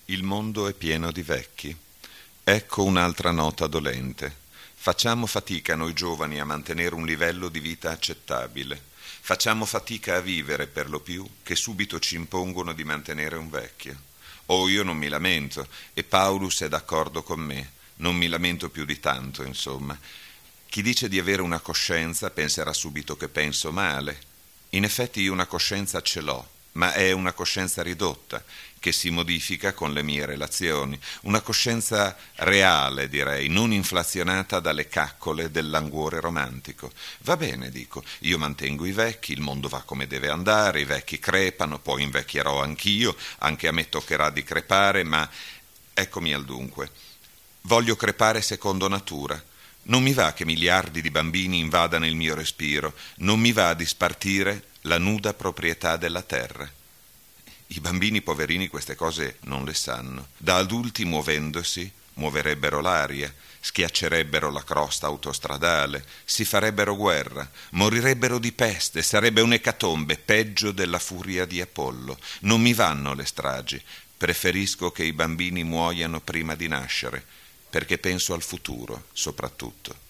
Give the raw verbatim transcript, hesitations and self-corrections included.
Il mondo è pieno di vecchi. Ecco un'altra nota dolente. Facciamo fatica noi giovani a mantenere un livello di vita accettabile. Facciamo fatica a vivere per lo più che subito ci impongono di mantenere un vecchio. Oh, io non mi lamento, e Paulus è d'accordo con me. Non mi lamento più di tanto, insomma. Chi dice di avere una coscienza penserà subito che penso male. In effetti io una coscienza ce l'ho, ma è una coscienza ridotta, che si modifica con le mie relazioni. Una coscienza reale, direi, non inflazionata dalle caccole del languore romantico. Va bene, dico, io mantengo i vecchi, il mondo va come deve andare, i vecchi crepano, poi invecchierò anch'io, anche a me toccherà di crepare, ma eccomi al dunque. Voglio crepare secondo natura. Non mi va che miliardi di bambini invadano il mio respiro, non mi va di spartire la nuda proprietà della terra. I bambini poverini queste cose non le sanno. Da adulti muovendosi muoverebbero l'aria, schiaccerebbero la crosta autostradale, si farebbero guerra, morirebbero di peste, sarebbe un'ecatombe peggio della furia di Apollo. Non mi vanno le stragi, preferisco che i bambini muoiano prima di nascere, perché penso al futuro soprattutto.